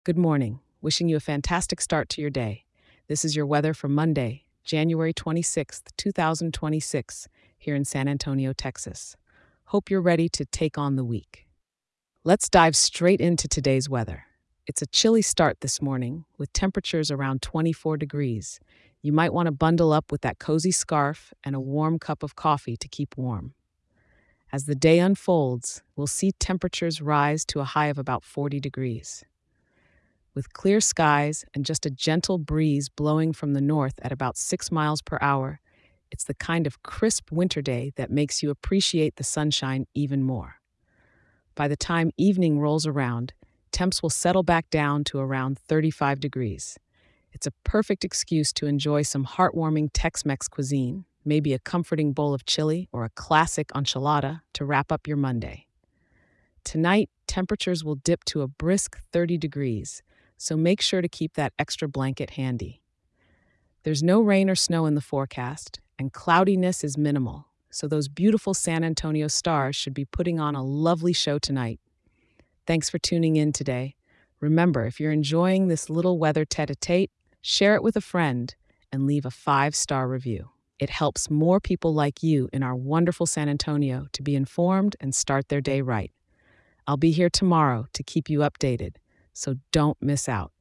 Good morning. Wishing you a fantastic start to your day. This is your weather for Monday, January 26th, 2026, here in San Antonio, Texas. Hope you're ready to take on the week. Let's dive straight into today's weather. It's a chilly start this morning, with temperatures around 24 degrees. You might want to bundle up with that cozy scarf and a warm cup of coffee to keep warm. As the day unfolds, we'll see temperatures rise to a high of about 40 degrees. With clear skies and just a gentle breeze blowing from the north at about 6 miles per hour, it's the kind of crisp winter day that makes you appreciate the sunshine even more. By the time evening rolls around, temps will settle back down to around 35 degrees. It's a perfect excuse to enjoy some heartwarming Tex-Mex cuisine, maybe a comforting bowl of chili or a classic enchilada to wrap up your Monday. Tonight, temperatures will dip to a brisk 30 degrees, so make sure to keep that extra blanket handy. There's no rain or snow in the forecast, and cloudiness is minimal, so those beautiful San Antonio stars should be putting on a lovely show tonight. Thanks for tuning in today. Remember, if you're enjoying this little weather tete-a-tete, share it with a friend and leave a 5-star review. It helps more people like you in our wonderful San Antonio to be informed and start their day right. I'll be here tomorrow to keep you updated, so don't miss out.